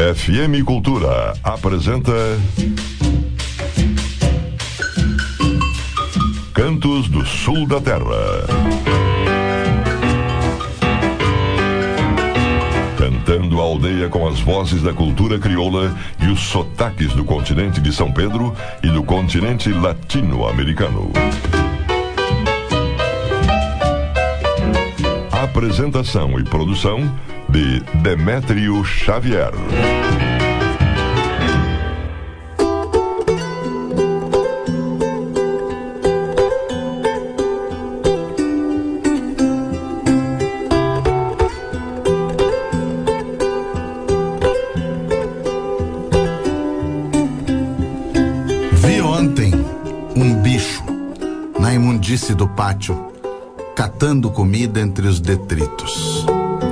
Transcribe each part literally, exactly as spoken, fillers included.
F M Cultura apresenta Cantos do Sul da Terra. Cantando a aldeia com as vozes da cultura crioula e os sotaques do continente de São Pedro e do continente latino-americano. Apresentação e produção de Demétrio Xavier. Vi ontem um bicho na imundície do pátio, catando comida entre os detritos.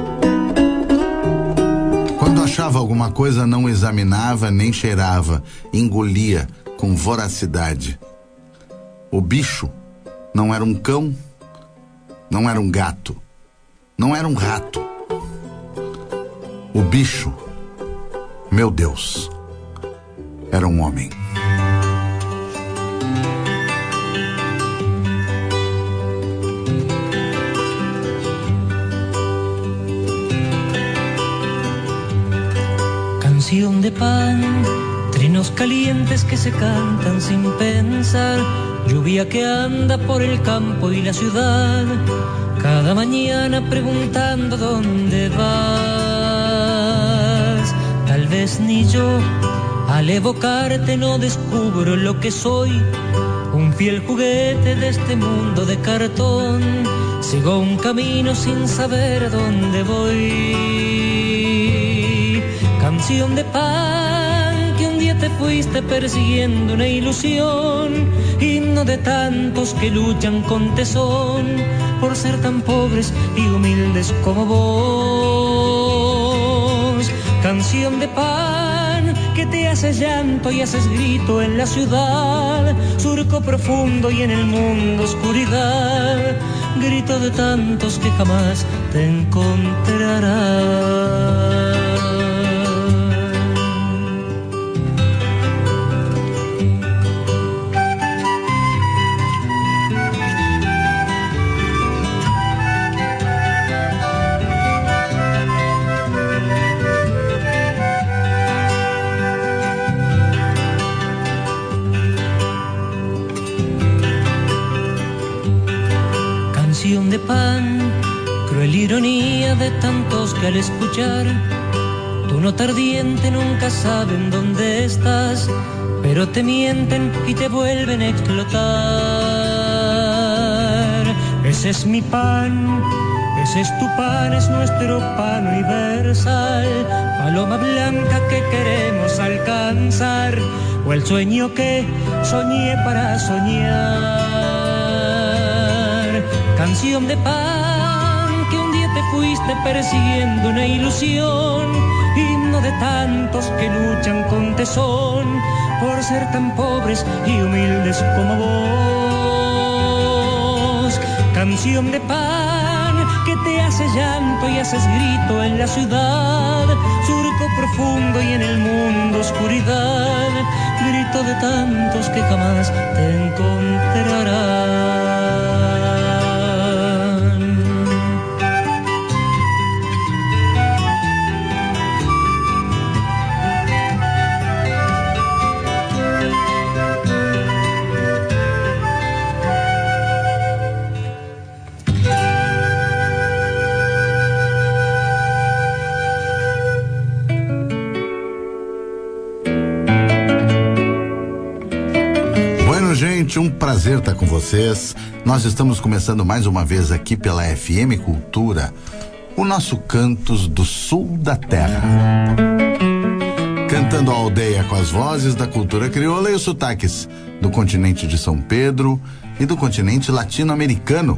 Quando achava alguma coisa, não examinava nem cheirava, engolia com voracidade. O bicho não era um cão, não era um gato, não era um rato. O bicho, meu Deus, era um homem. Canción de pan, trinos calientes que se cantan sin pensar, lluvia que anda por el campo y la ciudad, cada mañana preguntando dónde vas. Tal vez ni yo, al evocarte, no descubro lo que soy, un fiel juguete de este mundo de cartón. Sigo un camino sin saber a dónde voy. Canción de pan, que un día te fuiste persiguiendo una ilusión, himno de tantos que luchan con tesón por ser tan pobres y humildes como vos. Canción de pan, que te hace llanto y haces grito en la ciudad, surco profundo y en el mundo oscuridad, grito de tantos que jamás te encontrarán. De pan, cruel ironía de tantos que al escuchar tu nota ardiente nunca saben dónde estás, pero te mienten y te vuelven a explotar. Ese es mi pan, ese es tu pan, es nuestro pan universal, paloma blanca que queremos alcanzar, o el sueño que soñé para soñar. Canción de pan, que un día te fuiste persiguiendo una ilusión, himno de tantos que luchan con tesón por ser tan pobres y humildes como vos. Canción de pan, que te hace llanto y haces grito en la ciudad, surco profundo y en el mundo oscuridad, grito de tantos que jamás te encontrarán. Gente, um prazer estar com vocês. Nós estamos começando mais uma vez aqui pela F M Cultura, o nosso Cantos do Sul da Terra. Cantando a aldeia com as vozes da cultura crioula e os sotaques do continente de São Pedro e do continente latino-americano.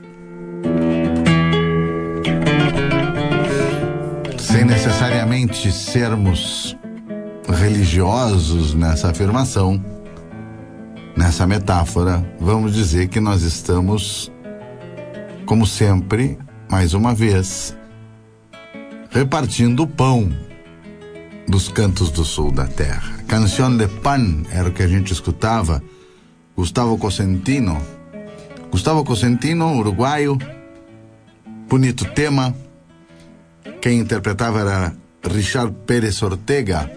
Sem necessariamente sermos religiosos nessa afirmação, nessa metáfora, vamos dizer que nós estamos, como sempre, mais uma vez, repartindo o pão dos cantos do sul da terra. Canción de Pan era o que a gente escutava. Gustavo Cosentino. Gustavo Cosentino, uruguaio. Bonito tema. Quem interpretava era Richard Pérez Ortega.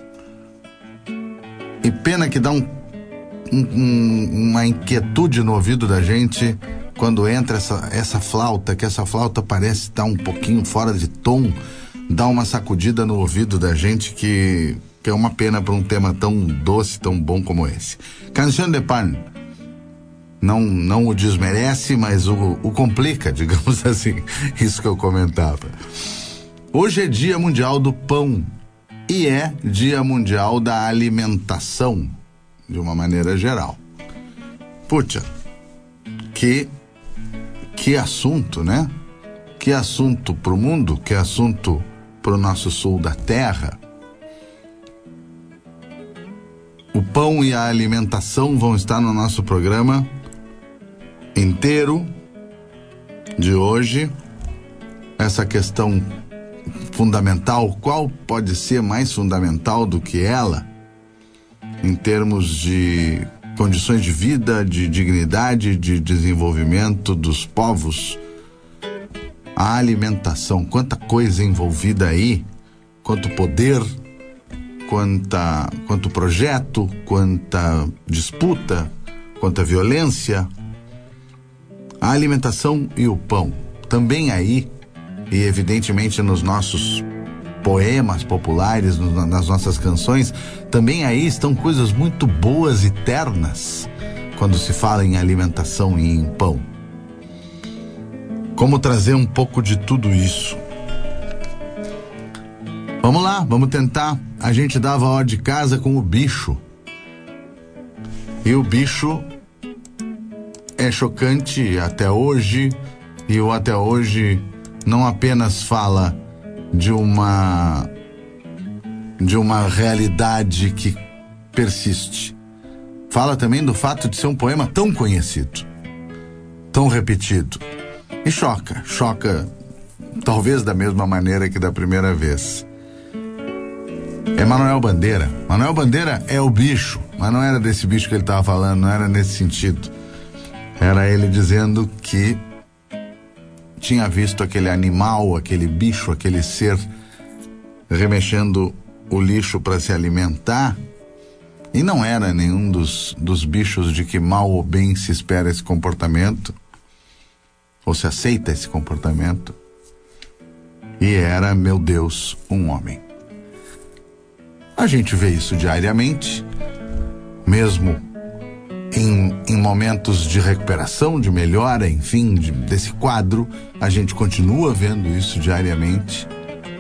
E pena que dá um, um, uma inquietude no ouvido da gente quando entra essa, essa flauta, que essa flauta parece estar um pouquinho fora de tom, dá uma sacudida no ouvido da gente que, que é uma pena para um tema tão doce, tão bom como esse. Canción de Pan não, não o desmerece, mas o, o complica, digamos assim, isso que eu comentava. Hoje é Dia Mundial do Pão e é Dia Mundial da Alimentação, de uma maneira geral. Puxa, que, que assunto, né? Que assunto pro mundo, que assunto pro nosso sul da terra. O pão e a alimentação vão estar no nosso programa inteiro de hoje. Essa questão fundamental, qual pode ser mais fundamental do que ela em termos de condições de vida, de dignidade, de desenvolvimento dos povos? A alimentação, quanta coisa envolvida aí, quanto poder, quanta, quanto projeto, quanta disputa, quanta violência. A alimentação e o pão, também aí, e evidentemente nos nossos poemas populares, no, nas nossas canções, também aí estão coisas muito boas e ternas quando se fala em alimentação e em pão. Como trazer um pouco de tudo isso? Vamos lá, vamos tentar. A gente dava ó de casa com o bicho. E o bicho é chocante até hoje, e o até hoje não apenas fala de uma de uma realidade que persiste. Fala também do fato de ser um poema tão conhecido, tão repetido. E choca, choca talvez da mesma maneira que da primeira vez. É Manuel Bandeira. Manuel Bandeira é o bicho, mas não era desse bicho que ele estava falando, não era nesse sentido. Era ele dizendo que tinha visto aquele animal, aquele bicho, aquele ser remexendo o lixo para se alimentar, e não era nenhum dos, dos bichos de que mal ou bem se espera esse comportamento, ou se aceita esse comportamento, e era, meu Deus, um homem. A gente vê isso diariamente, mesmo em, em momentos de recuperação, de melhora, enfim, de, desse quadro, a gente continua vendo isso diariamente.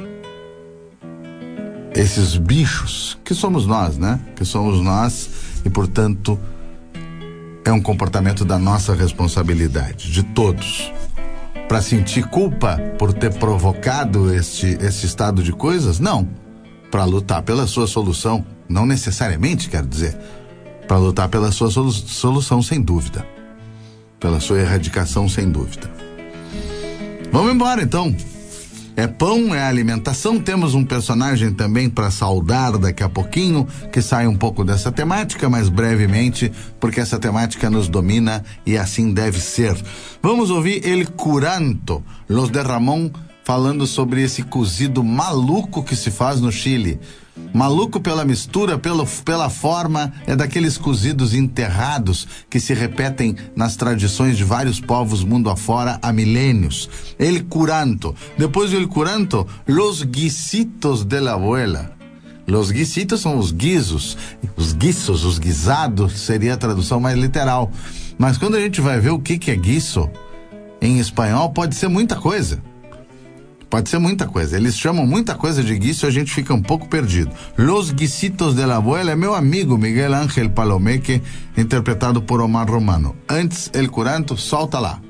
Esses bichos, que somos nós, né? Que somos nós, e portanto é um comportamento da nossa responsabilidade, de todos. Para sentir culpa por ter provocado este, este estado de coisas? Não. Para lutar pela sua solução, não necessariamente, quero dizer, para lutar pela sua solu- solução, sem dúvida, pela sua erradicação, sem dúvida. Vamos embora então. É pão, é alimentação. Temos um personagem também para saudar daqui a pouquinho, que sai um pouco dessa temática, mas brevemente, porque essa temática nos domina e assim deve ser. Vamos ouvir El Curanto, Los de Ramón, falando sobre esse cozido maluco que se faz no Chile. Maluco pela mistura, pelo, pela forma, é daqueles cozidos enterrados que se repetem nas tradições de vários povos mundo afora há milênios. El Curanto. Depois do El Curanto, Los Guisitos de la Abuela. Los guisitos são os guisos, os guiços, os guisados, seria a tradução mais literal. Mas quando a gente vai ver o que, que é guiço, em espanhol pode ser muita coisa. Pode ser muita coisa. Eles chamam muita coisa de guiço e a gente fica um pouco perdido. Los Guisitos de la Abuela é meu amigo Miguel Ángel Palomeque, interpretado por Omar Romano. Antes, El Curanto, solta lá.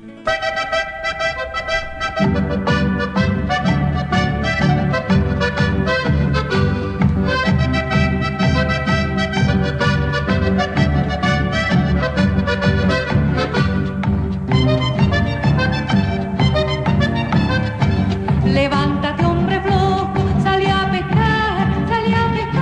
Levántate, hombre flojo, salí a pescar, salí a pescar.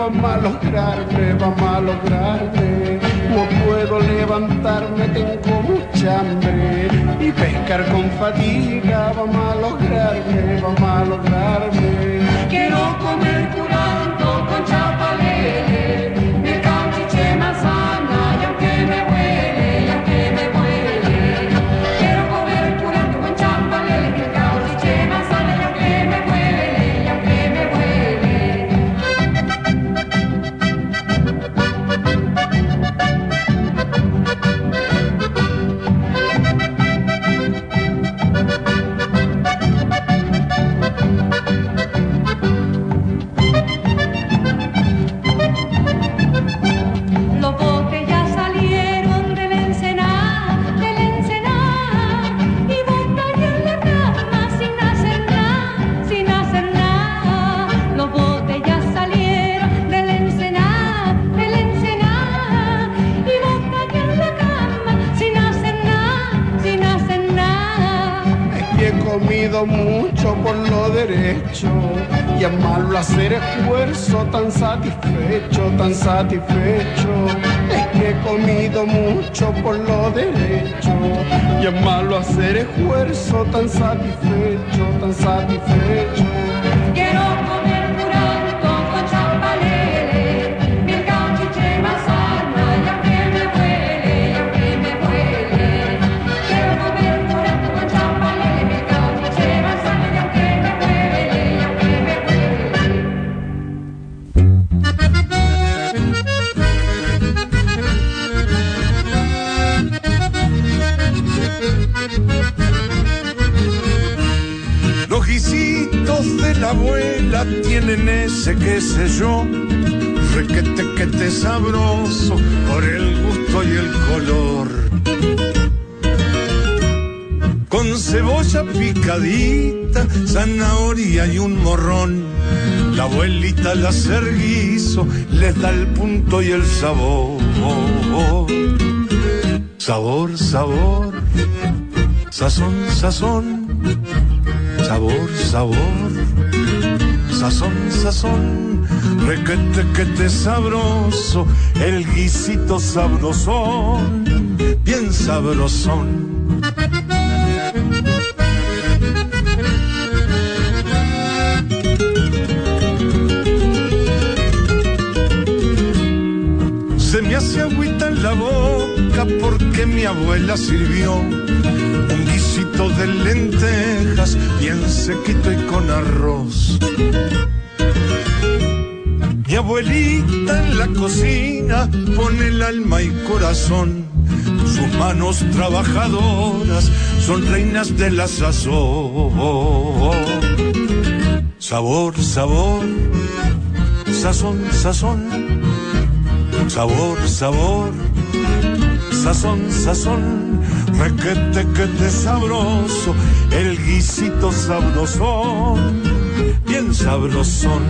vamos a lograrme, vamos a lograrme. No puedo levantarme, tengo mucha hambre. Y pescar con fatiga, vamos a lograrme, vamos a lograrme. Quiero comer curando con chapalele, mi cauchiche manzana, y aunque me huele, y aunque me huele. Quiero comer curando con chapalele, mi cauchiche manzana, y aunque me huele, y aunque me huele. Los botes ya salieron del encenar, del encenar, y botan en la cama sin hacer nada, sin hacer nada. Los botes ya salieron del encenar, del encenar, y botan en la cama sin hacer nada, sin hacer nada. Es que he comido mucho por lo derecho y es malo hacer esfuerzo tan satisfecho, tan satisfecho. Es que he comido mucho por lo derecho y es malo hacer esfuerzo tan satisfecho, tan satisfecho. Quiero comer curando con chapalele, mi cauchiche manzana, y aunque me huele, y aunque me huele. Quiero comer curando con chapalele, mi cauchiche manzana, y aunque me huele, y aunque me huele. Los guisitos de la abuela tienen ese qué sé yo, requete que te sabroso por el gusto y el color. Con cebolla picadita, zanahoria y un morrón, la abuelita al hacer guiso les da el punto y el sabor. Sabor, sabor, sazón, sazón. Sabor, sabor, sazón, sazón, requete que te sabroso, el guisito sabrosón, bien sabrosón. Se me hace agüita en la boca porque mi abuela sirvió un guisito de lentejas bien sequito y con arroz. Mi abuelita en la cocina pone el alma y corazón. Sus manos trabajadoras son reinas de la sazón. Sabor, sabor, sazón, sazón. Sabor, sabor, sazón, sazón. Requete que te sabroso, el guisito sabrosón, bien sabrosón.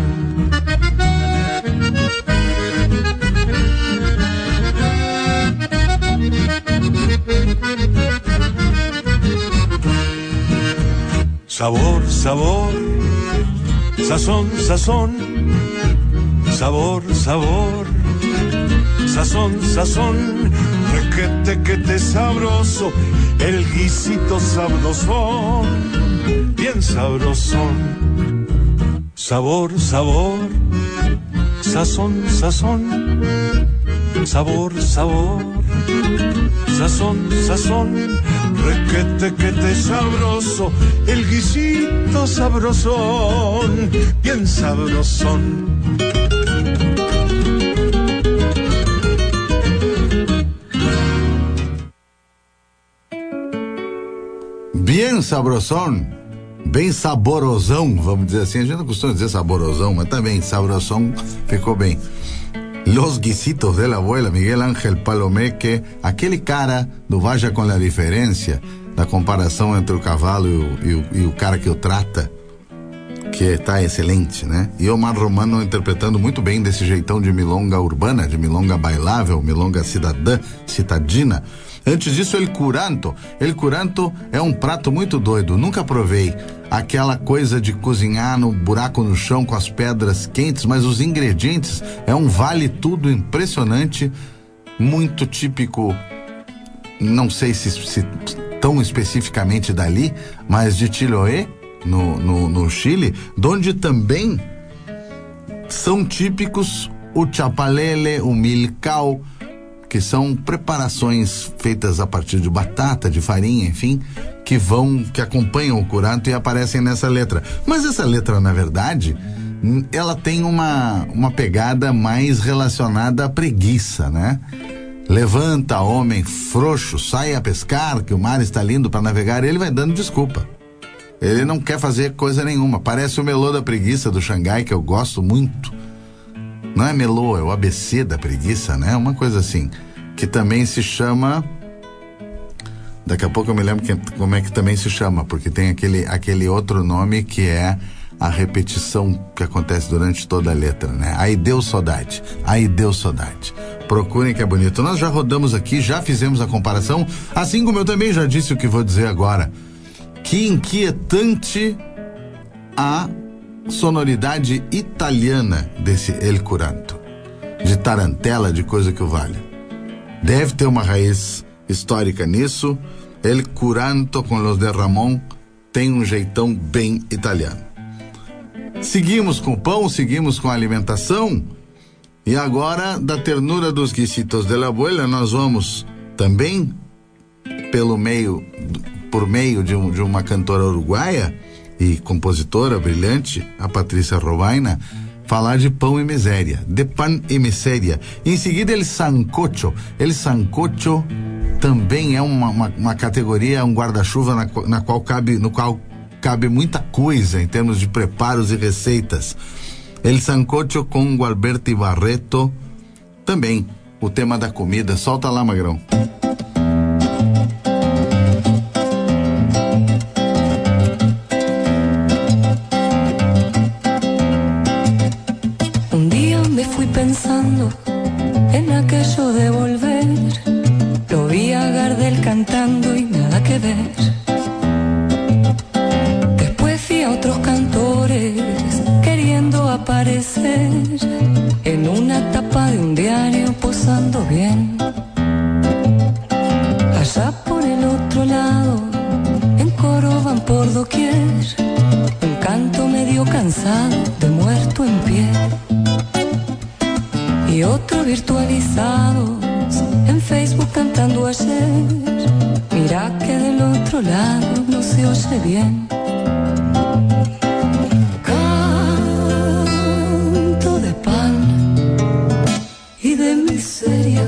Sabor, sabor, sazón, sazón. Sabor, sabor, sazón, sazón. Requete que te sabroso, el guisito sabrosón, bien sabrosón. Sabor, sabor, sazón, sazón. Sabor, sabor, sazón, sazón. Requete que te sabroso, el guisito sabrosón, bien sabrosón. Bien sabrosón, bem saborosão, vamos dizer assim. A gente não costuma dizer saborosão, mas também sabrosão ficou bem. Los guisitos de la abuela, Miguel Ángel Palomeque, aquele cara do Vaja com a Diferença, da comparação entre o cavalo e o, e o, e o cara que o trata, que tá excelente, né? E Omar Romano interpretando muito bem desse jeitão de milonga urbana, de milonga bailável, milonga cidadã, citadina. Antes disso, El Curanto. El Curanto é um prato muito doido, nunca provei. Aquela coisa de cozinhar no buraco no chão com as pedras quentes, mas os ingredientes é um vale tudo impressionante, muito típico, não sei se, se tão especificamente dali, mas de Chiloé, no, no, no Chile, onde também são típicos o chapalele, o milcao, que são preparações feitas a partir de batata, de farinha, enfim, que vão, que acompanham o curanto e aparecem nessa letra. Mas essa letra, na verdade, ela tem uma, uma pegada mais relacionada à preguiça, né? Levanta, homem frouxo, sai a pescar, que o mar está lindo para navegar. Ele vai dando desculpa. Ele não quer fazer coisa nenhuma. Parece o melô da preguiça do Xangai, que eu gosto muito. Não é melô, é o A B C da preguiça, né? Uma coisa assim, que também se chama... Daqui a pouco eu me lembro que, como é que também se chama, porque tem aquele, aquele outro nome que é a repetição que acontece durante toda a letra, né? Aí deu saudade, aí deu saudade. Procurem que é bonito. Nós já rodamos aqui, já fizemos a comparação, assim como eu também já disse o que vou dizer agora. Que inquietante a sonoridade italiana desse El Curanto, de tarantela, de coisa que o vale. Deve ter uma raiz histórica nisso. El Curanto com Los de Ramon tem um jeitão bem italiano. Seguimos com o pão, seguimos com a alimentação, e agora, da ternura dos guisitos de la abuela, nós vamos também pelo meio, por meio de, um, de uma cantora uruguaia e compositora brilhante, a Patrícia Robaina, falar de pão e miséria, de pan e miséria. Em seguida, el sancocho. El sancocho também é uma, uma, uma categoria, um guarda-chuva na, na qual cabe, no qual cabe muita coisa em termos de preparos e receitas. El sancocho com Gualberto Barreto, também o tema da comida. Solta lá, Magrão. Pensando en aquello de volver, lo vi a Gardel cantando y nada que ver. Después fui a otros cantores queriendo aparecer en una tapa de un diario posando bien. Allá por el otro lado, en coro van por doquier, un canto medio cansado de muerto en pie. Y otros virtualizados en Facebook cantando ayer. Mira que del otro lado no se oye bien. Canto de pan y de miseria.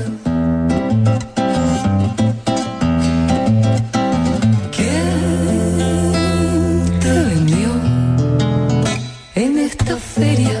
¿Quién te vendió en esta feria?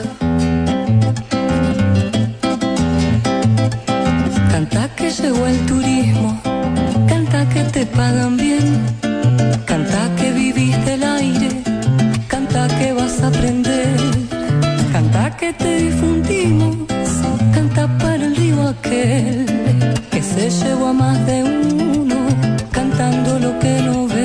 Llegó el turismo, canta que te pagan bien, canta que vivís del aire, canta que vas a aprender, canta que te difundimos, canta para el río aquel que se llevó a más de uno cantando lo que no ve.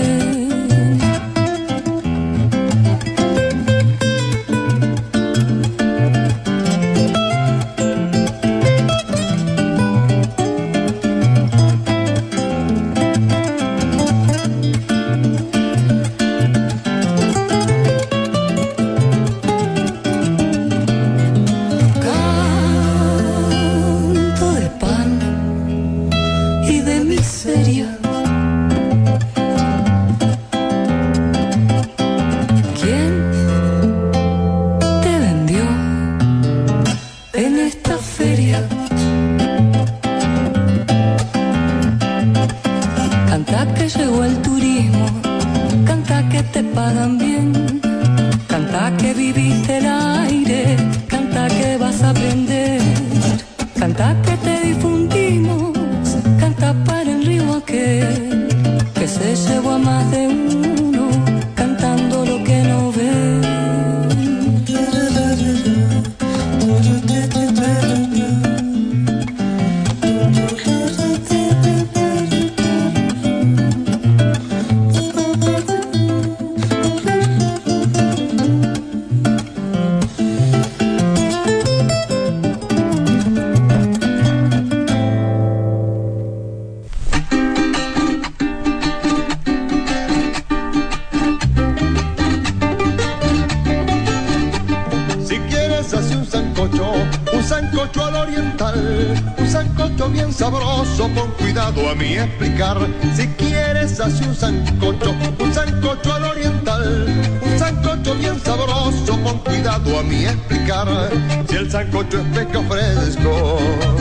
Se llevó a más de uno cantando lo que no ve. un sancocho bien sabroso, pon cuidado a mí explicar. Si quieres así un sancocho, un sancocho al oriental, un sancocho bien sabroso, pon cuidado a mí explicar. Si el sancocho es pesca fresco,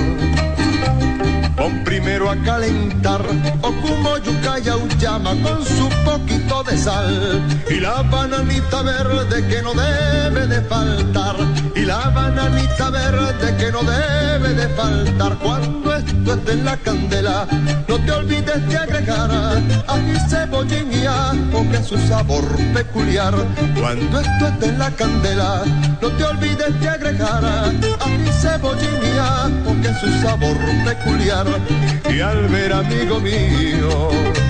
pon primero a calentar ocumo, yuca y auyama con su poquito de sal, y la bananita verde que no debe de faltar, y la bananita verde que no debe de faltar. Cuando esto esté en la candela, no te olvides de agregar ají, cebollín y ajo, que es su sabor peculiar. Cuando esto esté en la candela, no te olvides de agregar ají, cebollín y ajo, que es su sabor peculiar. Y al ver, amigo mío,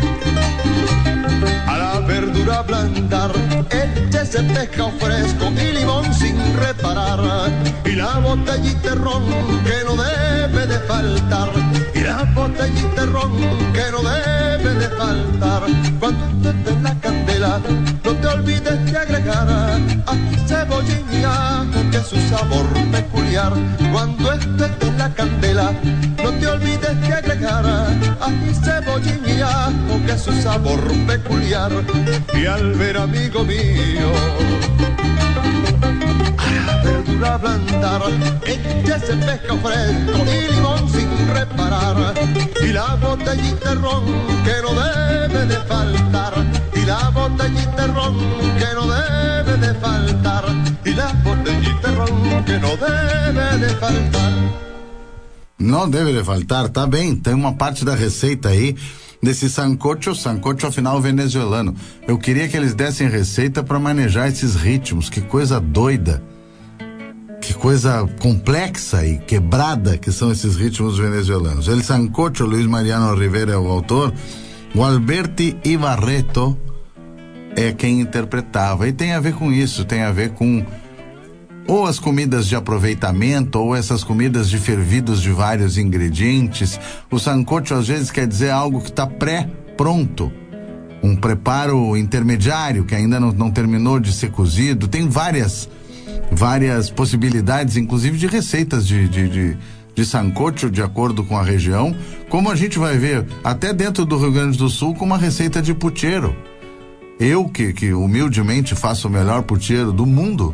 a la verdura ablandar, échese pescado fresco y limón sin reparar, y la botellita de ron que no debe de faltar, y la botellita de ron que no debe de faltar. Cuando esté en la candela, no te olvides de agregar ají, cebollín y ajo, que es su sabor peculiar. Cuando esto esté en la candela, no te olvides de agregar ají, cebollín y ajo, que es su sabor peculiar. Y al ver, amigo mío, a la verdura ablandar, échese pescado fresco y limón sin reparar, y la botellita de ron que no debe de faltar, y la botellita de ron que no debe de faltar, y la botellita de ron que no debe de faltar. Não deve de faltar, tá bem, tem uma parte da receita aí desse sancocho, sancocho afinal venezuelano. Eu queria que eles dessem receita para manejar esses ritmos, que coisa doida, que coisa complexa e quebrada que são esses ritmos venezuelanos. El sancocho, Luiz Mariano Rivera é o autor, o Alberti Ibarreto é quem interpretava, e tem a ver com isso, tem a ver com ou as comidas de aproveitamento, ou essas comidas de fervidos de vários ingredientes. O sancocho às vezes quer dizer algo que está pré-pronto, um preparo intermediário que ainda não, não terminou de ser cozido. Tem várias várias possibilidades, inclusive de receitas de, de, de, de sancocho, de acordo com a região, como a gente vai ver até dentro do Rio Grande do Sul com uma receita de pucheiro. Eu que, que humildemente faço o melhor pucheiro do mundo,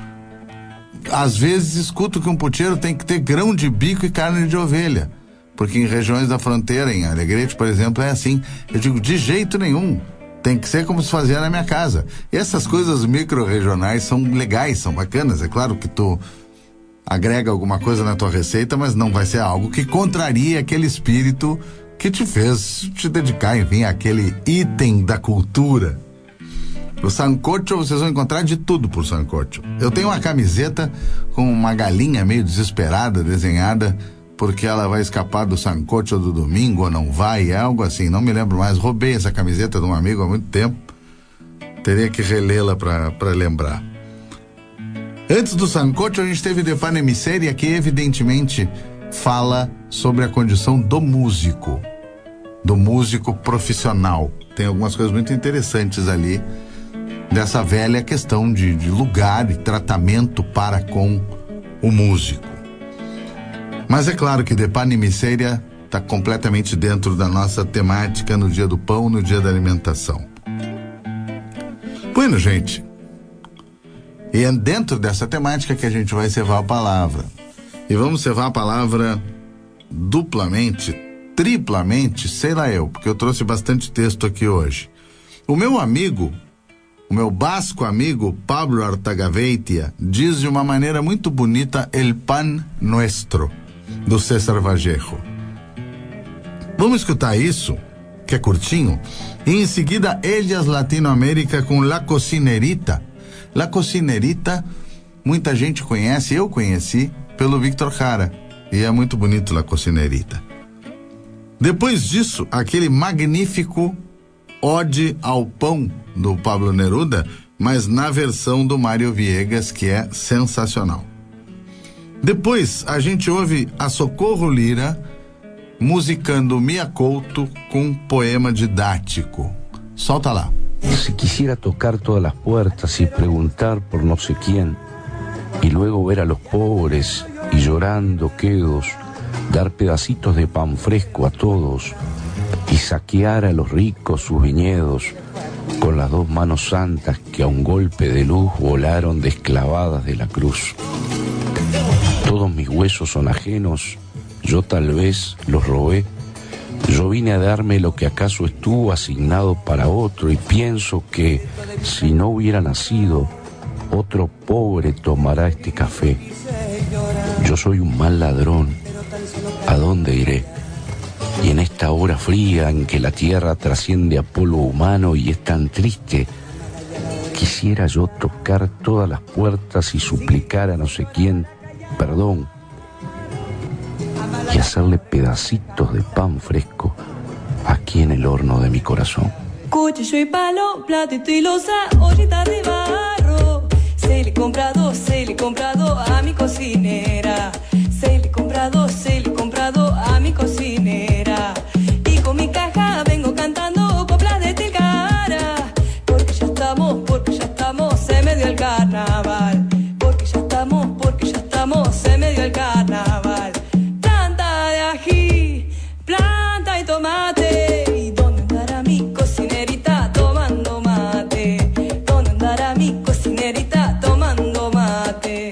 às vezes escuto que um pucheiro tem que ter grão de bico e carne de ovelha, porque em regiões da fronteira, em Alegrete, por exemplo, é assim. Eu digo, de jeito nenhum, tem que ser como se fazia na minha casa. E essas coisas micro-regionais são legais, são bacanas. É claro que tu agrega alguma coisa na tua receita, mas não vai ser algo que contraria aquele espírito que te fez te dedicar, enfim, àquele item da cultura. O sancocho, vocês vão encontrar de tudo por sancocho. Eu tenho uma camiseta com uma galinha meio desesperada desenhada, porque ela vai escapar do sancocho do domingo ou não vai, é algo assim, não me lembro mais. Roubei essa camiseta de um amigo há muito tempo, teria que relê-la para lembrar. Antes do sancocho a gente teve De Pane Miseria, que evidentemente fala sobre a condição do músico, do músico profissional. Tem algumas coisas muito interessantes ali dessa velha questão de, de lugar e tratamento para com o músico. Mas é claro que De Pane Miseria está completamente dentro da nossa temática no dia do pão, no dia da alimentação. Bueno, gente, e é dentro dessa temática que a gente vai cevar a palavra. E vamos cevar a palavra duplamente, triplamente, sei lá eu, porque eu trouxe bastante texto aqui hoje. O meu amigo, o meu basco amigo Pablo Artagaveitia diz de uma maneira muito bonita El Pan Nuestro, do César Vallejo. Vamos escutar isso, que é curtinho, e em seguida Ellas Latinoamérica com La Cocinerita. La Cocinerita, muita gente conhece, eu conheci pelo Victor Jara, e é muito bonito La Cocinerita. Depois disso, aquele magnífico Ode ao Pão do Pablo Neruda, mas na versão do Mário Viegas, que é sensacional. Depois a gente ouve a Socorro Lira musicando Mia Couto com um poema didático. Solta lá. Si quisiera tocar todas las puertas y preguntar por no sé quién, y luego ver a los pobres y llorando quedos dar pedacitos de pan fresco a todos y saquear a los ricos sus viñedos con las dos manos santas que a un golpe de luz volaron desclavadas de la cruz. Todos mis huesos son ajenos, yo tal vez los robé. Yo vine a darme lo que acaso estuvo asignado para otro y pienso que si no hubiera nacido, otro pobre tomará este café. Yo soy un mal ladrón, ¿a dónde iré? Y en esta hora fría en que la tierra trasciende a polvo humano y es tan triste, quisiera yo tocar todas las puertas y suplicar a no sé quién perdón y hacerle pedacitos de pan fresco aquí en el horno de mi corazón. Cuchillo y palo, platito y loza, ollita de barro. Se le he comprado, se le he comprado a mi cocinera. Se le he comprado, se le he comprado a mi cocinera. Y con mi caja vengo cantando coplas de Tilcara. Porque ya estamos, porque ya estamos, se me dio el carnaval. Porque ya estamos, porque ya estamos, se me dio el carnaval. Planta de ají, planta y tomate. ¿Y dónde andará mi cocinerita tomando mate? ¿Dónde andará mi cocinerita tomando mate?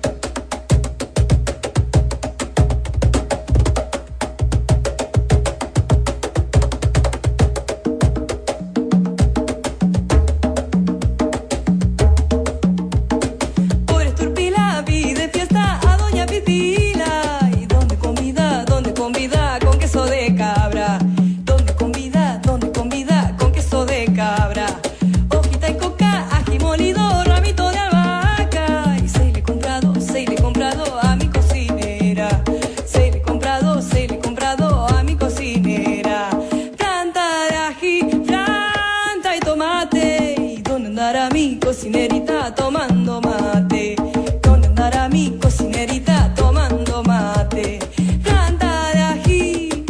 Por Esturpila vi de fiesta a doña Pitila. ¿Y dónde convida, dónde convida con queso de cabra? ¿Dónde convida, dónde convida con queso de cabra? Hojita y coca, ají molido, ramito de albahaca. Y se le he comprado, se le he comprado a mi cocinera. Se le he comprado, se le he comprado a mi cocinera. Planta de ají, planta y tomate. ¿Y dónde andará mi cocinerita tomando mate? ¿Dónde andará mi cocinerita tomando mate? Planta de ají.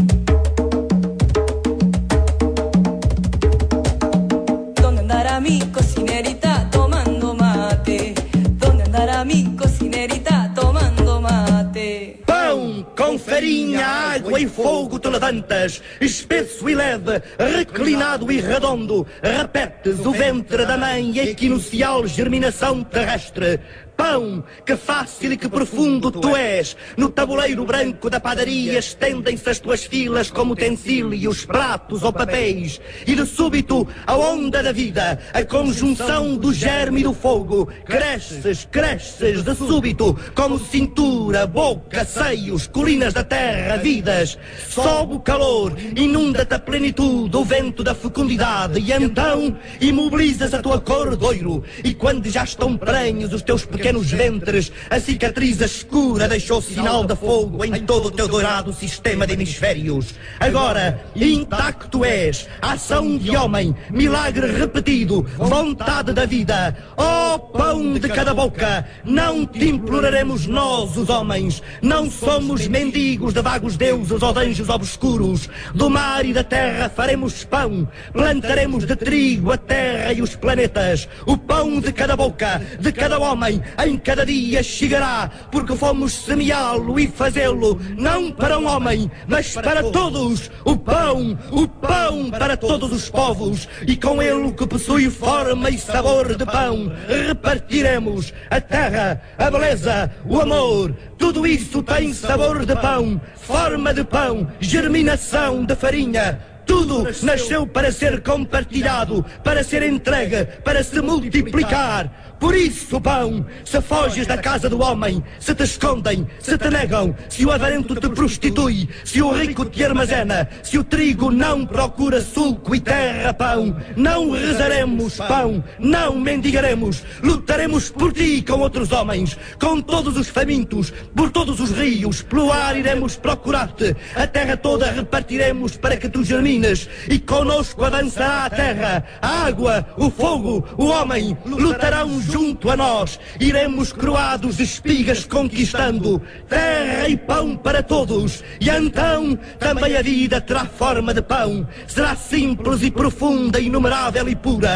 ¿Dónde andará mi cocinerita tomando mate? ¿Dónde andará mi cocinerita tomando mate? Pão com farinha, água e fogo tu levantas, espesso e leve, reclinado e redondo, repetes o ventre da mãe, equinocial germinação terrestre. Pão, que fácil e que profundo tu és. No tabuleiro branco da padaria estendem-se as tuas filas como utensílios, pratos ou papéis. E de súbito, a onda da vida, a conjunção do germe e do fogo. Cresces, cresces de súbito, como cintura, boca, seios, colinas da terra, vidas. Sobe o calor, inunda-te a plenitude, o vento da fecundidade. E então, imobilizas a tua cor de ouro. E quando já estão prenhos os teus pequenos pequenos ventres, a cicatriz escura deixou sinal de fogo em todo o teu dourado sistema de hemisférios. Agora, intacto és, ação de homem, milagre repetido, vontade da vida. Ó pão de cada boca, não te imploraremos nós, os homens. Não somos mendigos de vagos deuses ou de anjos obscuros. Do mar e da terra faremos pão, plantaremos de trigo a terra e os planetas. O pão de cada boca, de cada homem, em cada dia chegará, porque fomos semeá-lo e fazê-lo, não para um homem, mas para todos. O pão, o pão para todos os povos, e com ele que possui forma e sabor de pão, repartiremos a terra, a beleza, o amor. Tudo isso tem sabor de pão, forma de pão, germinação de farinha. Tudo nasceu para ser compartilhado, para ser entregue, para se multiplicar. Por isso, pão, se foges da casa do homem, se te escondem, se te negam, se o avarento te prostitui, se o rico te armazena, se o trigo não procura sulco e terra, pão, não rezaremos, pão, não mendigaremos, lutaremos por ti com outros homens, com todos os famintos, por todos os rios, pelo ar iremos procurar-te, a terra toda repartiremos para que tu germines, e conosco avançará a terra, a água, o fogo, o homem, lutarão junto a nós, iremos coroados de espigas conquistando terra e pão para todos, e então também a vida terá forma de pão, será simples e profunda, inumerável e pura.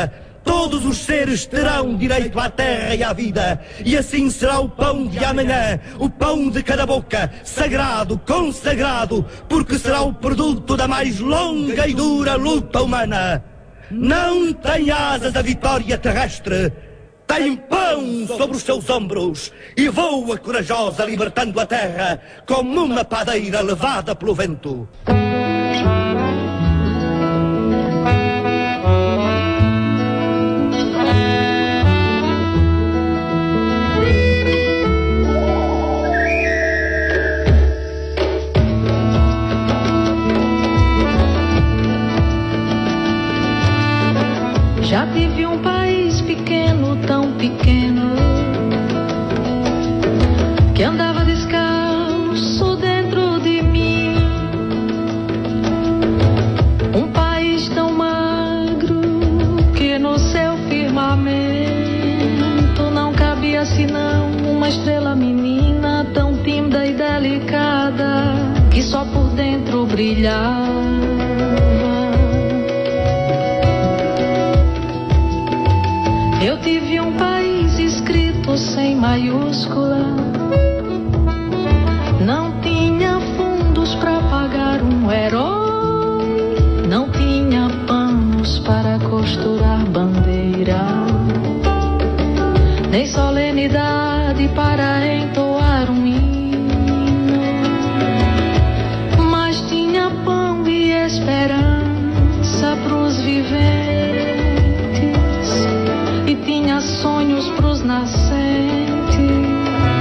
todos os seres terão direito à terra e à vida, e assim será o pão de amanhã, o pão de cada boca, sagrado, consagrado, porque será o produto da mais longa e dura luta humana. Não tem asas a vitória terrestre, tem pão sobre os seus ombros e voa corajosa libertando a terra como uma padeira levada pelo vento. Já tive um país pequeno, tão pequeno, que andava descalço dentro de mim. Um país tão magro que no seu firmamento não cabia senão uma estrela menina, tão tímida e delicada que só por dentro brilhava. Eu tive um país escrito sem maiúscula, não tinha fundos para pagar um herói, não tinha panos para costurar bandeira, nem solenidade para entoar um hino, mas tinha pão e esperança pros viventes, e tinha sonhos pros nascentes,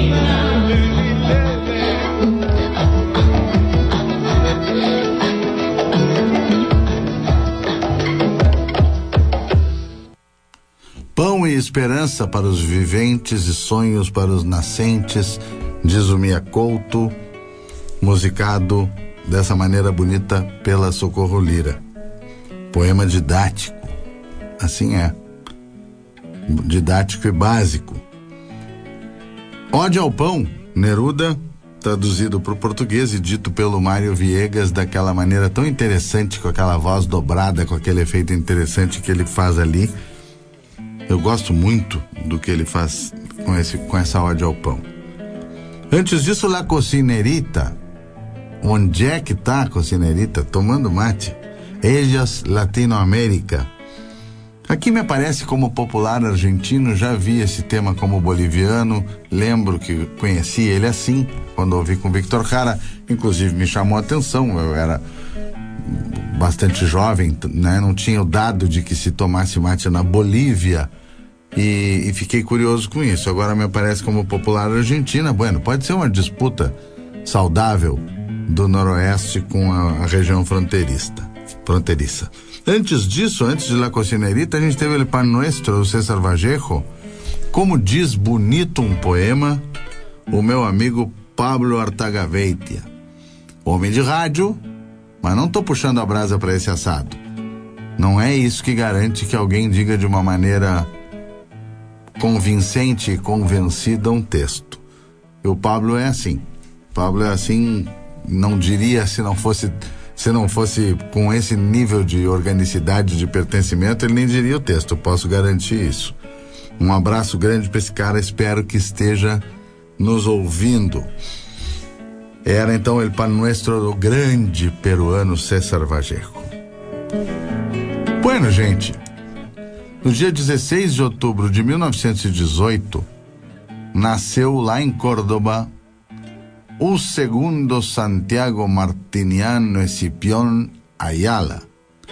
Pão e esperança para os viventes e sonhos para os nascentes, diz o Mia Couto, musicado dessa maneira bonita pela Socorro Lira. Poema didático, assim é, didático e básico. Ode ao Pão, Neruda, traduzido para o português e dito pelo Mário Viegas daquela maneira tão interessante, com aquela voz dobrada, com aquele efeito interessante que ele faz ali. Eu gosto muito do que ele faz com, esse, com essa ode ao pão. Antes disso, La Cocinerita. Onde é que tá a Cocinerita? Tomando mate. Ellas Latinoamérica. Aqui me aparece como popular argentino, já vi esse tema como boliviano, lembro que conheci ele assim, quando ouvi com Victor Jara, inclusive me chamou a atenção, eu era bastante jovem, né? Não tinha o dado de que se tomasse mate na Bolívia, e, e fiquei curioso com isso. Agora me aparece como popular argentina. Bueno, pode ser uma disputa saudável do noroeste com a, a região fronteiriça. fronteiriça. Antes disso, antes de La Cocinerita, a gente teve El Pan Nuestro, do César Vallejo. Como diz bonito um poema o meu amigo Pablo Artagaveitia, homem de rádio, mas não tô puxando a brasa para esse assado. Não é isso que garante que alguém diga de uma maneira convincente e convencida um texto. E o Pablo é assim. O Pablo é assim, não diria se não fosse, se não fosse com esse nível de organicidade, de pertencimento, ele nem diria o texto, eu posso garantir isso. Um abraço grande para esse cara, espero que esteja nos ouvindo. Era então El Pan Nuestro do grande peruano César Vallejo. Bueno, gente, no dia dezesseis de outubro de mil novecentos e dezoito, nasceu lá em Córdoba o segundo Santiago Martiniano Escipión Ayala.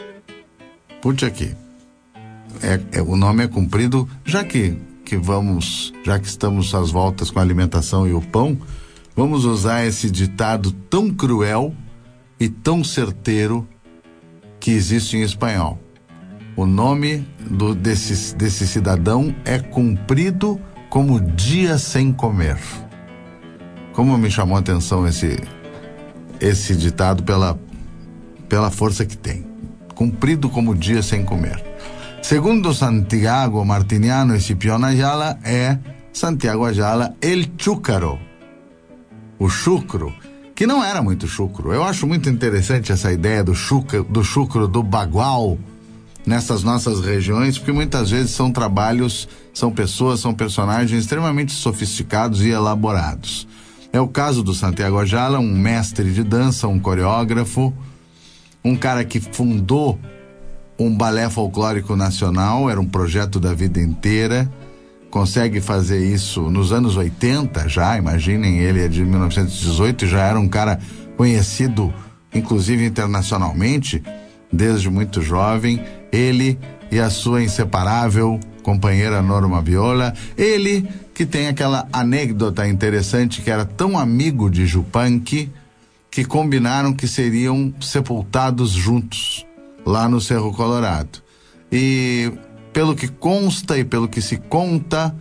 Puxa aqui, é, é, o nome é comprido, já que, que vamos, já que estamos às voltas com a alimentação e o pão, vamos usar esse ditado tão cruel e tão certeiro que existe em espanhol. O nome do, desse, desse cidadão é cumprido como dia sem comer. Como me chamou a atenção esse, esse ditado pela, pela força que tem. Cumprido como dia sem comer. Segundo Santiago Martiniano Escipión Ayala, é Santiago Ayala el Chúcaro. O chucro, que não era muito chucro. Eu acho muito interessante essa ideia do chucro, do chucro, do bagual, nessas nossas regiões, porque muitas vezes são trabalhos, são pessoas, são personagens extremamente sofisticados e elaborados. É o caso do Santiago Ayala, um mestre de dança, um coreógrafo, um cara que fundou um balé folclórico nacional, era um projeto da vida inteira, consegue fazer isso nos anos oitenta já, imaginem, ele é de mil novecentos e dezoito, já era um cara conhecido, inclusive internacionalmente, desde muito jovem, ele e a sua inseparável companheira Norma Viola, ele que tem aquela anedota interessante que era tão amigo de Yupanqui que combinaram que seriam sepultados juntos lá no Cerro Colorado. E pelo que consta e pelo que se conta,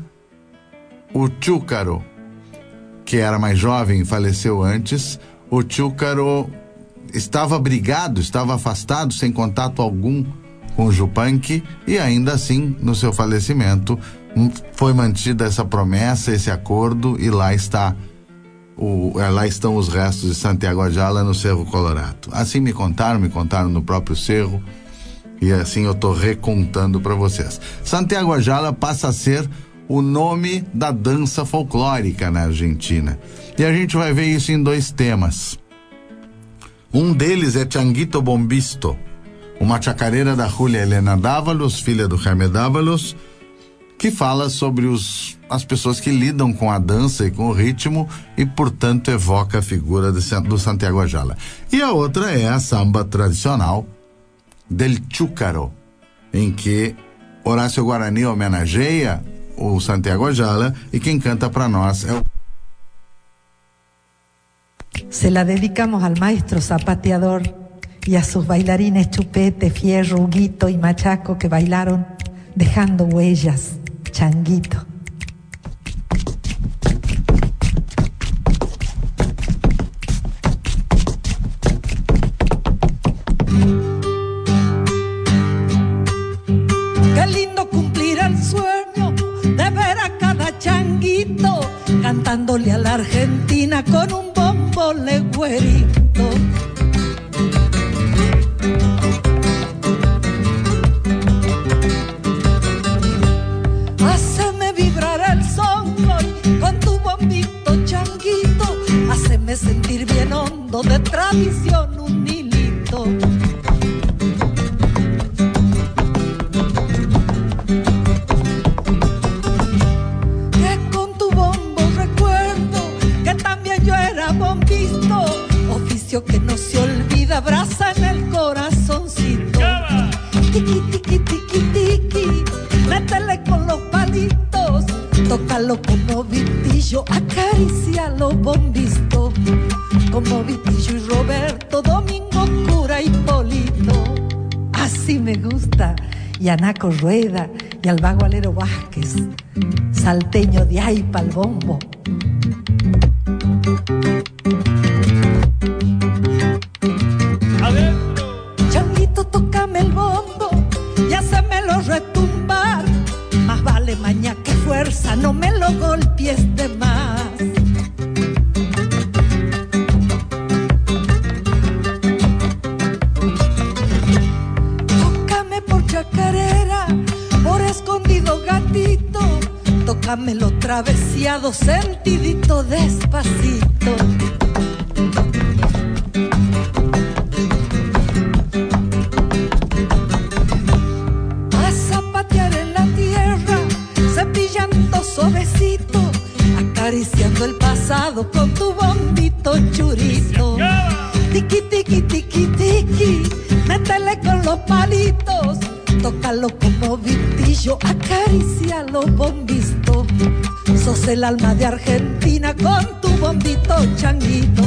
o Chúcaro, que era mais jovem e faleceu antes, o Chúcaro estava brigado, estava afastado, sem contato algum com o Yupanqui, e ainda assim, no seu falecimento, foi mantida essa promessa, esse acordo, e lá está o, lá estão os restos de Santiago Ayala no Cerro Colorado. Assim me contaram, me contaram no próprio cerro, e assim eu estou recontando para vocês. Santiago Ayala passa a ser o nome da dança folclórica na Argentina. E a gente vai ver isso em dois temas. Um deles é Changuito Bombisto, uma chacareira da Júlia Helena Dávalos, filha do Jaime Dávalos, que fala sobre os, as pessoas que lidam com a dança e com o ritmo e, portanto, evoca a figura de, do Santiago Ayala. E a outra é a samba tradicional del Chúcaro, em que Horácio Guarani homenageia o Santiago Ayala, e quem canta para nós é o Se la dedicamos al maestro zapateador y a sus bailarines Chupete, Fierro, Huguito y Machaco que bailaron dejando huellas, Changuito. Qué lindo cumplir el sueño de ver a cada changuito cantándole a la Argentina con un bombo legüerito. Haceme vibrar el son hoy con tu bombito changuito, haceme sentir bien hondo de tradición un hilito. Que no se olvida, abraza en el corazoncito. Tiki, tiki, tiki, tiki, métele con los palitos, tócalo como Vitillo, acaricialo bombisto, como Vitillo y Roberto, Domingo, Cura y Polito. Así me gusta. Y a Naco Rueda y al vago Alero Vázquez, salteño de ahí pa'l bombo. Changuito, tócame el bombo y hacémelo retumbar. Más vale maña que fuerza, no me lo golpees de más. Tócame por chacarera, por escondido gatito, tócamelo traveseado, sentidito, despacito. Suavecito, acariciando el pasado con tu bombito churito. Tiki, tiki, tiki, tiki, métele con los palitos, tócalo como Vitillo, acaricialo bombisto. Sos el alma de Argentina con tu bombito changuito.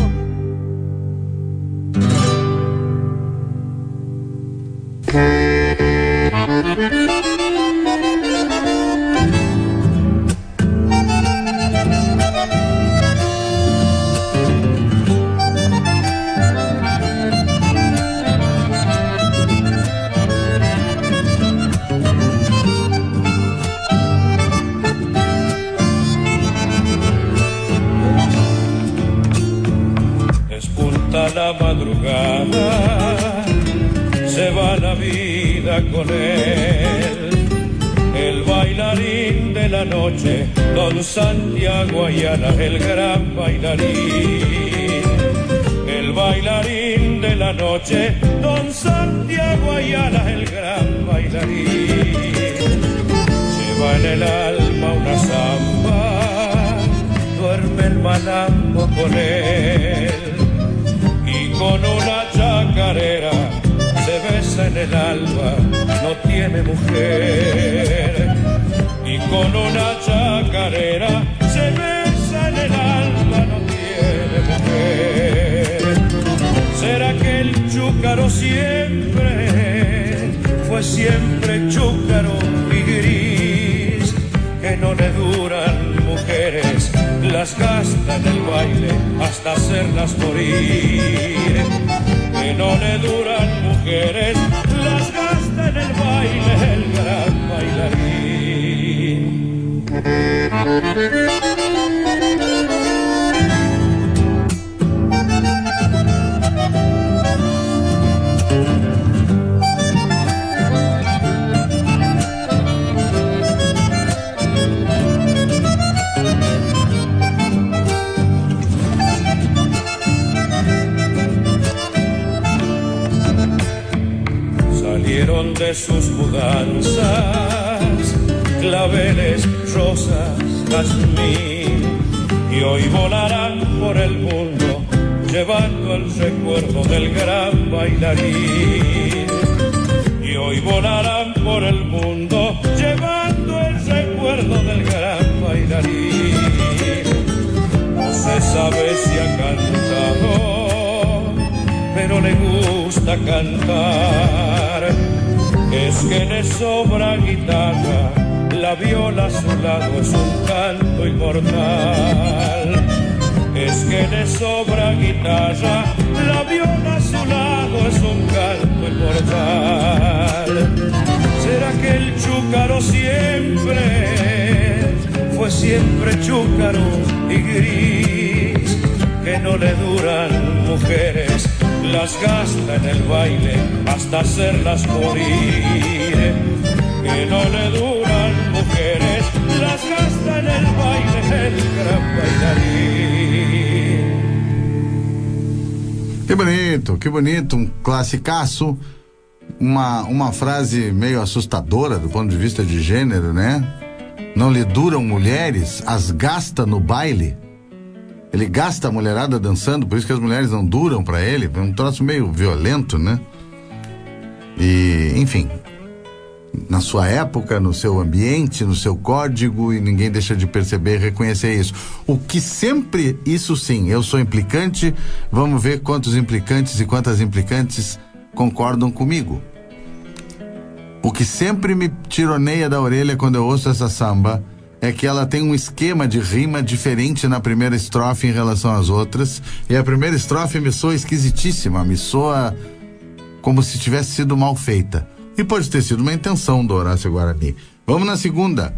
La madrugada se va la vida con él, el bailarín de la noche, don Santiago Ayala, el gran bailarín. El bailarín de la noche, don Santiago Ayala, el gran bailarín. Lleva en el alma una samba, duerme el malambo con él. Con una chacarera se besa en el alba, no tiene mujer. Y con una chacarera se besa en el alba, no tiene mujer. ¿Será que el chúcaro siempre fue siempre chúcaro y gris? Que no le duran mujeres, las gasta en el baile hasta hacerlas morir. Que no le duran mujeres, las gasta en el baile el gran bailarín. De sus mudanzas, claveles, rosas, jazmín, y hoy volarán por el mundo llevando el recuerdo del gran bailarín. Y hoy volarán por el mundo llevando el recuerdo del gran bailarín. No sé sabe si ha cantado, pero le gusta cantar. Es que le sobra guitarra, la viola a su lado es un canto inmortal. Es que le sobra guitarra, la viola a su lado es un canto inmortal. ¿Será que el chúcaro siempre fue siempre chúcaro y gris? Que no le duran mujeres, las gasta en el baile hasta hacerlas morir. Que no le duran mujeres, las gasta en el baile el gran bailarín. Que bonito, que bonito, um classicaço, uma, uma frase meio assustadora do ponto de vista de gênero, né? Não lhe duram mulheres, as gasta no baile. Ele gasta a mulherada dançando, por isso que as mulheres não duram pra ele. É um troço meio violento, né? E, enfim, na sua época, no seu ambiente, no seu código, e ninguém deixa de perceber e reconhecer isso. O que sempre, isso sim, eu sou implicante, vamos ver quantos implicantes e quantas implicantes concordam comigo. O que sempre me tironeia da orelha quando eu ouço essa samba é que ela tem um esquema de rima diferente na primeira estrofe em relação às outras, e a primeira estrofe me soa esquisitíssima, me soa como se tivesse sido mal feita. E pode ter sido uma intenção do Horácio Guarani. Vamos na segunda.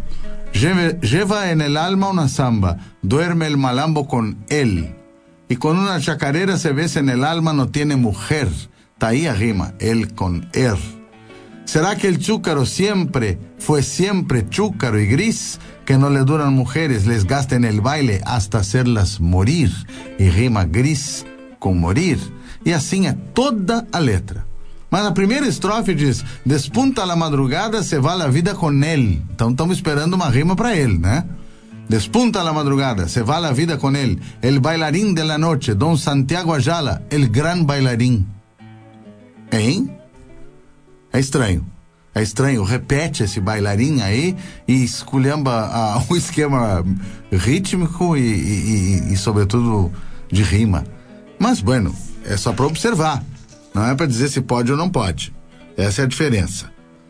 Lleva en el alma una samba, duerme el malambo con él, y con una chacarera se besa en el alma, no tiene mujer. Tá aí a rima, él con er. ¿Será que el chúcaro siempre fue siempre chúcaro y gris? Que no le duran mujeres, les gasta en el baile hasta hacerlas morir. E rima gris com morir. E assim é toda a letra. Mas a primeira estrofe diz: despunta la madrugada, se va la vida con él. Então estamos esperando uma rima para ele, né? Despunta la madrugada, se va la vida con él. El bailarín de la noche, Don Santiago Ayala, el gran bailarín. Hein? É estranho. É estranho. Repete esse bailarim aí e esculhamba a, o esquema rítmico e, e, e, sobretudo, de rima. Mas, bueno, é só para observar. Não é para dizer se pode ou não pode. Essa é a diferença.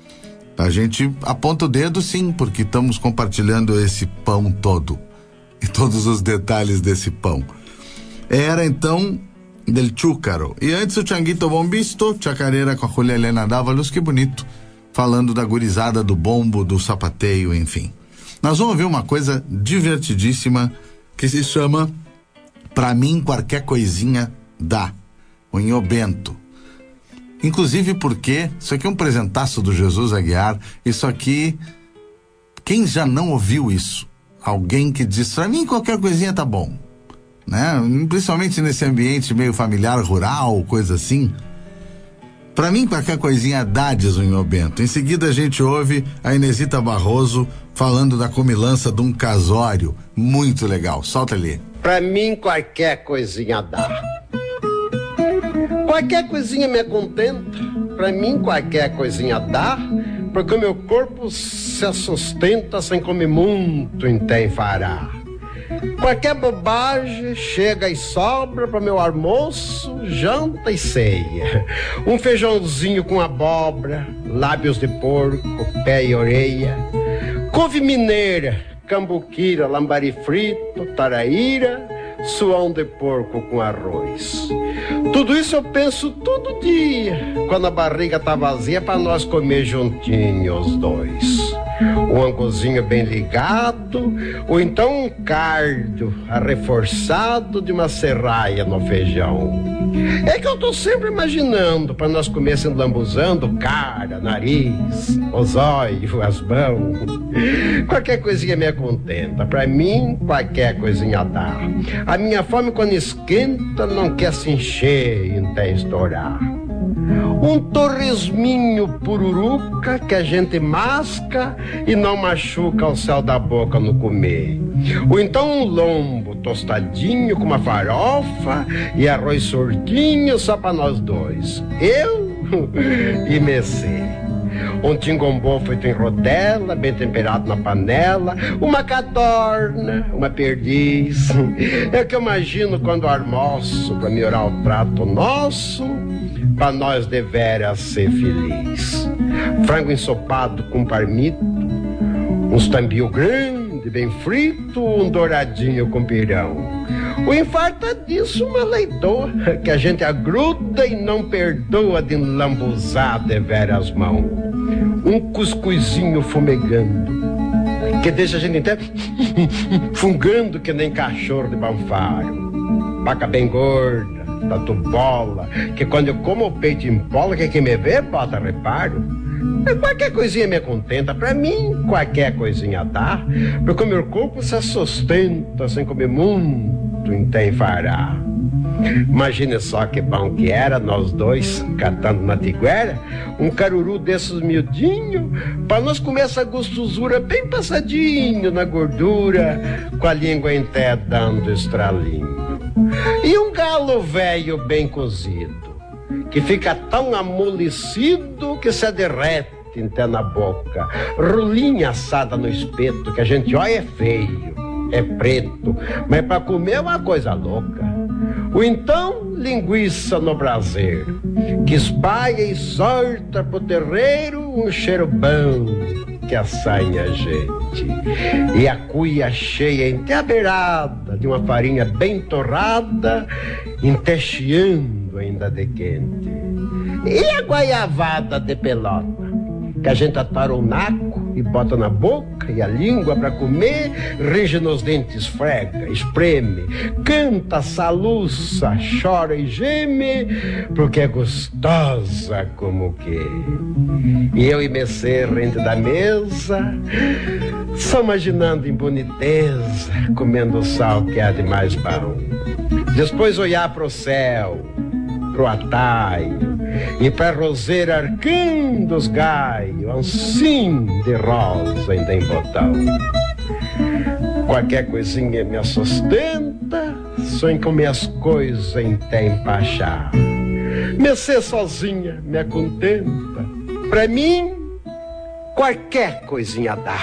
A gente aponta o dedo, sim, porque estamos compartilhando esse pão todo. E todos os detalhes desse pão. Era, então, del chúcaro. E antes o Changuito Bombisto, chacareira com a Julia Helena Dávalos, que bonito, falando da gurizada, do bombo, do sapateio, enfim. Nós vamos ver uma coisa divertidíssima que se chama Pra Mim Qualquer Coisinha Dá, o Nhô Bento. Inclusive porque isso aqui é um presentaço do Jesus Aguiar. Isso aqui, quem já não ouviu isso? Alguém que diz, pra mim qualquer coisinha tá bom, né? Principalmente nesse ambiente meio familiar, rural, coisa assim. Pra mim qualquer coisinha dá, diz o Nhô Bento. Em seguida a gente ouve a Inesita Barroso falando da comilança de um casório. Muito legal, solta ali. Pra mim qualquer coisinha dá. Qualquer coisinha me contenta, pra mim qualquer coisinha dá, porque o meu corpo se sustenta sem comer muito, então fará. Qualquer bobagem chega e sobra para meu almoço, janta e ceia. Um feijãozinho com abóbora, lábios de porco, pé e orelha, couve mineira, cambuquira, lambari frito, taraíra, suão de porco com arroz. Tudo isso eu penso todo dia, quando a barriga tá vazia para nós comer juntinhos os dois. Um ancozinho bem ligado, ou então um cardo reforçado de uma serraia no feijão. É que eu tô sempre imaginando para nós comer se lambuzando cara, nariz, os olhos, as mãos. Qualquer coisinha me contenta, pra mim qualquer coisinha dá. A minha fome quando esquenta não quer se encher até estourar. Um torresminho pururuca que a gente masca e não machuca o céu da boca no comer. Ou então um lombo tostadinho com uma farofa e arroz surdinho só pra nós dois. Eu e Messê. um tingombô feito em rodela, bem temperado na panela, uma cadorna, uma perdiz. É o que eu imagino quando almoço pra melhorar o trato nosso, pra nós deveras ser feliz. Frango ensopado com palmito, uns tambiu grande, bem frito, um douradinho com pirão. O infarto é disso uma leitoa, que a gente agruda e não perdoa de enlambuzar deveras mão. Um cuscuzinho fumegando, que deixa a gente até fungando que nem cachorro de banfaro. Vaca bem gorda, tatu bola, que quando eu como o peito em bola, que quem me vê bota reparo. Qualquer coisinha me contenta, pra mim qualquer coisinha dá, porque o meu corpo se sustenta sem comer muito, então fará. Imagine só que bom que era nós dois catando na tiguera um caruru desses miudinho, pra nós comer essa gostosura bem passadinho na gordura, com a língua em té dando estralinho. E um galo velho bem cozido, que fica tão amolecido que se derrete até na boca. Rolinha assada no espeto, que a gente olha é feio, é preto, mas pra comer é uma coisa louca. Ou então, linguiça no braseiro, que espalha e solta pro terreiro um cheiro bom que assanha a gente. E a cuia cheia enteabeirada de uma farinha bem torrada, entecheando ainda de quente. E a guaiavada de pelota, que a gente atora o naco e bota na boca e a língua pra comer, rige nos dentes, esfrega, espreme, canta, saluça, chora e geme, porque é gostosa como que. E eu e Messê rente da mesa, só imaginando em boniteza, comendo o sal que há de mais bom. Depois olhar pro céu, pro ataio, e pra roseira arcando os gaios, anssim de rosa ainda em botão. Qualquer coisinha me sustenta, só em comer as coisas em tempachar. Me ser sozinha me acontenta, pra mim qualquer coisinha dá.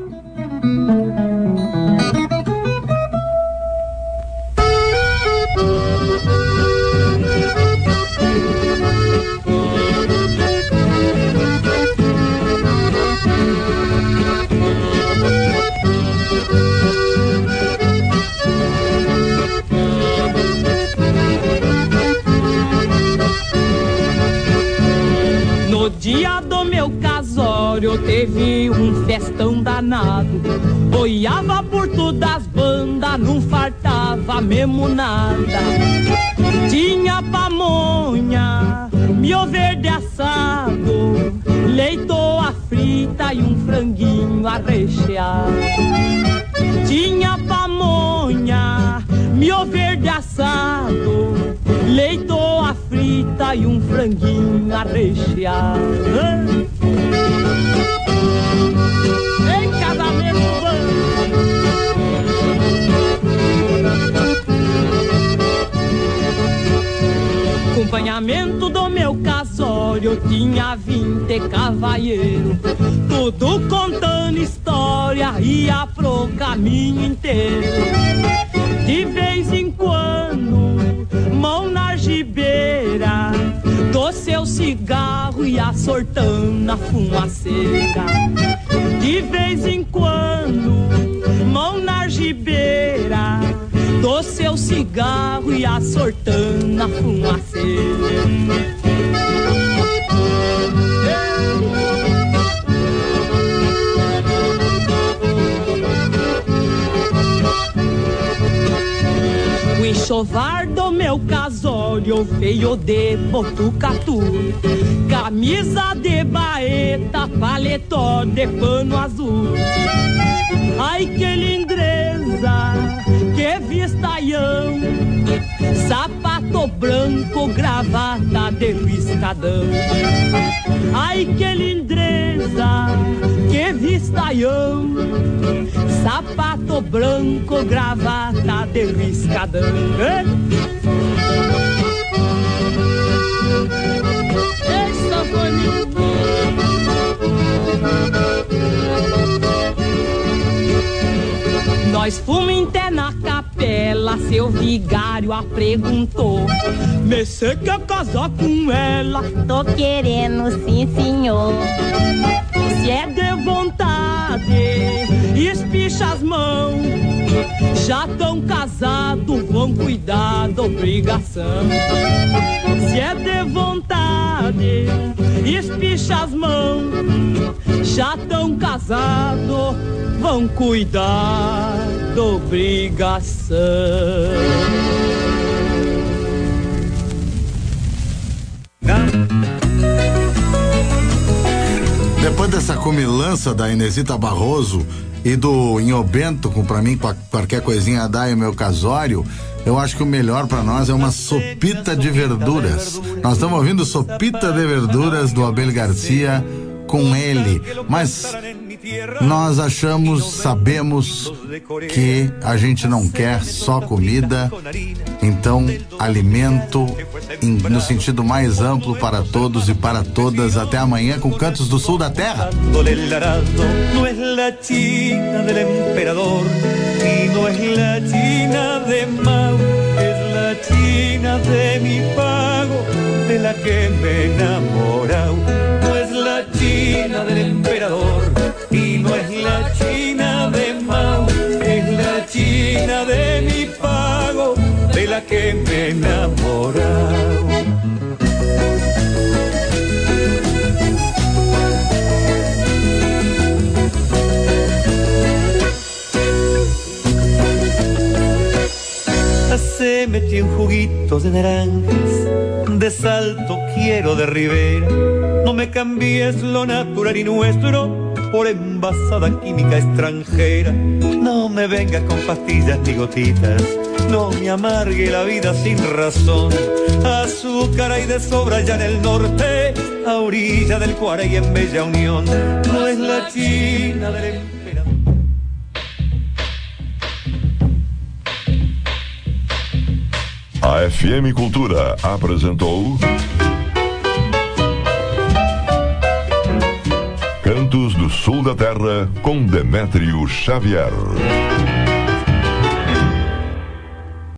No dia do meu casório teve um festão danado, boiava por todas as bandas, não fartava mesmo nada. Tinha pamonha, mio verde assado, leitoa frita e um franguinho arrecheado. Tinha pamonha, mio verde assado, leitoa frita e um franguinho arrecheado. Em casamento acompanhamento do meu casório, eu tinha vinte cavalheiros, tudo contando história, ia pro caminho inteiro. De vez em quando, mão na gibeira, do seu cigarro ia sortando a fumaceira. De vez em quando, mão na gibeira, do seu cigarro ia sortando a fumaceira. O enxovar do meu casório veio de Botucatu, camisa de baeta, paletó de pano azul. Ai que lindreza, que vistaião, sapato branco, gravata de riscadão. Ai que lindreza, que vistaião, sapato branco, gravata de riscadão. Esta foi minha Nós fomos até na capela, seu vigário a perguntou: "Me você quer casar com ela?" "Tô querendo, sim, senhor." "Se é de vontade, espicha as mãos. Já tão casados, vão cuidar da obrigação." "Se é de vontade, espicha as mãos. Já tão casados, vão cuidar da obrigação." Depois dessa comilança da Inesita Barroso e do Inhobento, com pra mim qualquer coisinha dá em meu casório, eu acho que o melhor pra nós é uma sopita de verduras. Nós estamos ouvindo Sopita de Verduras do Abel Garcia com ele, mas nós achamos, sabemos que a gente não quer só comida, então alimento em, no sentido mais amplo para todos e para todas. Até amanhã com Cantos do Sul da Terra. No es la China del emperador y no es la China de Mao, es la China de mi pago, de la que me he enamorado. No es la China del emperador y no es la China de Mao, es la China de mi pago, de la que me he enamorado. Se metí en juguitos de naranjas, de Salto quiero de Ribera. No me cambies lo natural y nuestro por envasada química extranjera. No me vengas con pastillas ni gotitas, no me amargue la vida sin razón. Azúcar hay de sobra ya en el norte, a orilla del Cuara y en Bella Unión. No es la China del emperador. A F M Cultura apresentou Cantos do Sul da Terra com Demétrio Xavier.